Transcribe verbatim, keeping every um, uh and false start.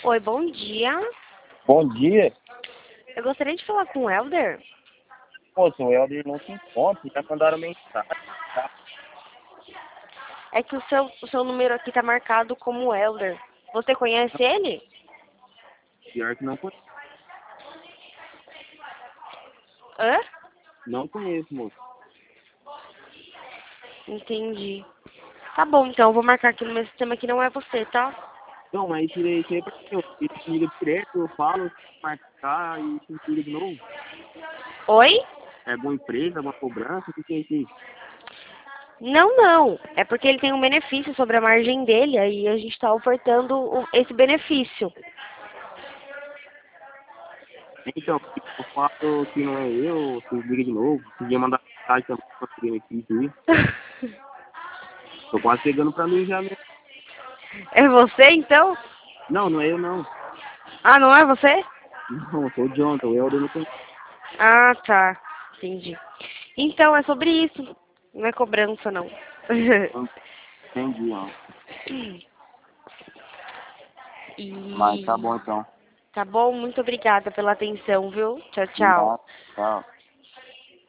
Oi, bom dia. Bom dia. Eu gostaria de falar com o Helder. Pô, seu Helder não se encontra, já mandaram mensagem, tá? É que o seu, o seu número aqui tá marcado como Helder. Você conhece ele? Pior que não conheço. Hã? Não conheço, moço. Entendi. Tá bom, então. Eu vou marcar aqui no meu sistema que não é você, tá? Não, mas tirei isso aí pra mim. Ele me liga direto, eu falo, marcar e se liga de novo. Oi? É alguma empresa, alguma cobrança, o que que é isso aí? Não, não. É porque ele tem um benefício sobre a margem dele, aí a gente tá ofertando o- esse benefício. Então, eu falo que não é eu, se liga de novo, podia mandar mensagem também pra esse benefício aí. Tô quase pegando pra mim já mesmo. É você, então? Não, não é eu não. Ah, não é você? Não, eu sou o Jonathan, o Helder não conheço. Ah, tá. Entendi. Então, é sobre isso. Não é cobrança, não. Não entendi, ó. Mas tá E bom então. tá bom? Muito obrigada pela atenção, viu? Tchau, De tchau. nada. Tchau.